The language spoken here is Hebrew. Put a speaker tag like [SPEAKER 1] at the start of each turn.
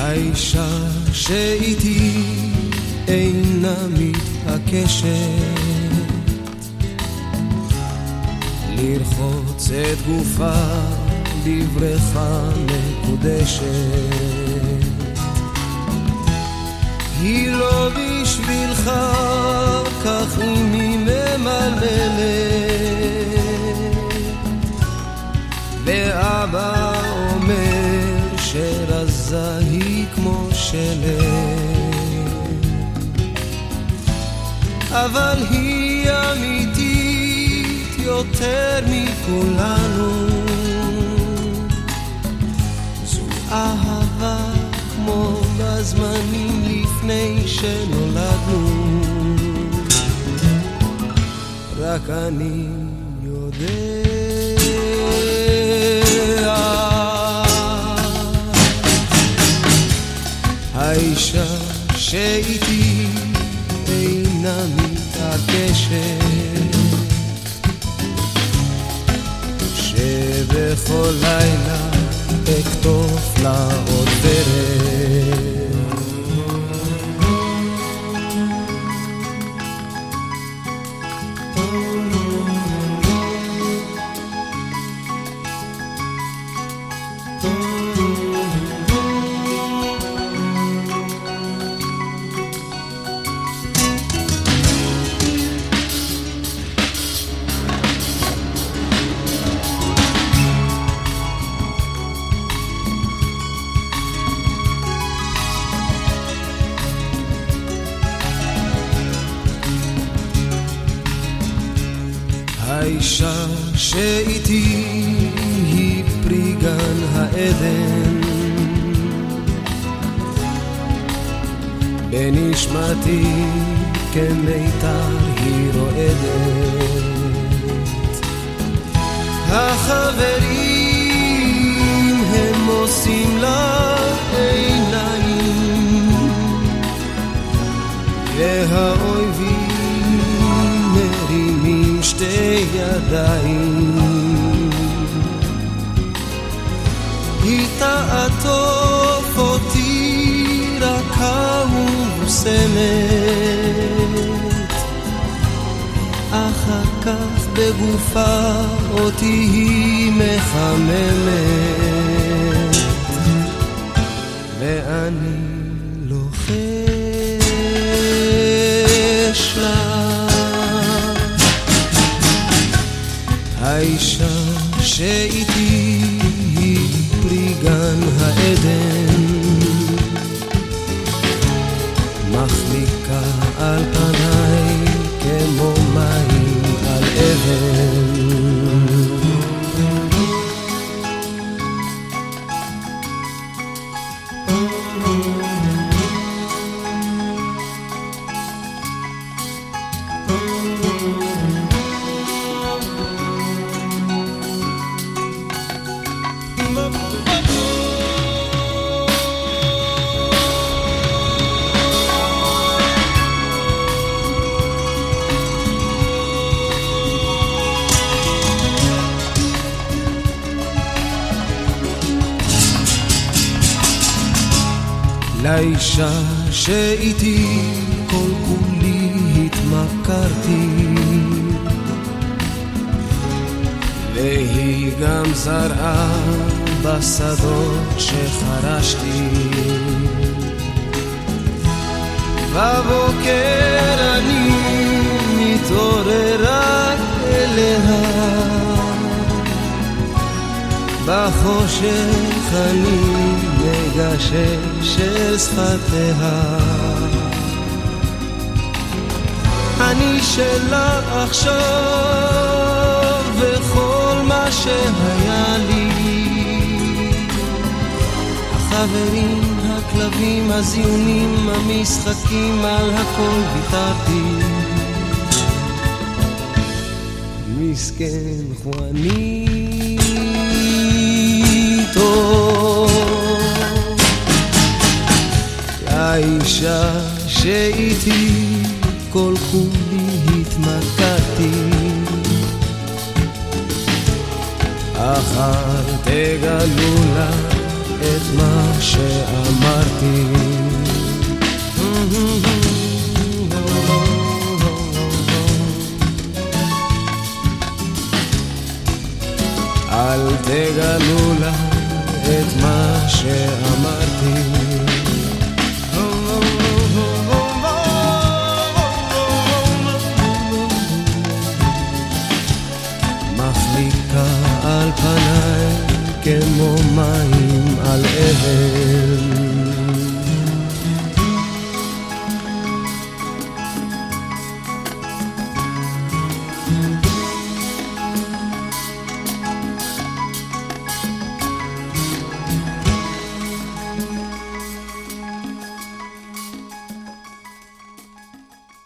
[SPEAKER 1] האישה שאיתי אינה מתעקשת לרחוץ את גופה בברכה מקודשת. היא לא בשבילך, כך אם היא ממלמלת, ואבא אומר שרזה היא כמו שלג, אבל היא אמיתית יותר מכולנו. זו אהבה כמו בזמנים לפני שנולדנו, רק אני יודע. האישה שאיתי אינה מתעקשת, שבכל לילה אכתוב לה עוד ורד. האישה שאיתי היא פרי גן העדן, בנשמתי כמיתר היא רועדת. החברים הם עושים לה עיניים, והאויבים מרימים שתי ידיים. היא תעטוף אותי רכה ומוסמת, אחר כך בגופה אותי היא מחממת, ואני לוחש לה. האישה שאיתי היא פרי גן העדן, מחליקה על פניי כמו מים על אבן. לאישה שאיתי כל כולי התמכרתי, והיא גם זרעה בשדות שחרשתי. בבוקר אני מתעורר רק אליה, בחושך אני מגשש אל שפתיה. אני שלה עכשיו וכל מה שהיה לי, החברים, הכלבים, הזיונים, המשחקים, על הכל ויתרתי. מסכן חואניטו, האישה שאיתי כל כולי התמכרתי, אחר תגלו לה את מה שאמרתי. שאמרתי. מחליקה על פניי כמו מים על אבן,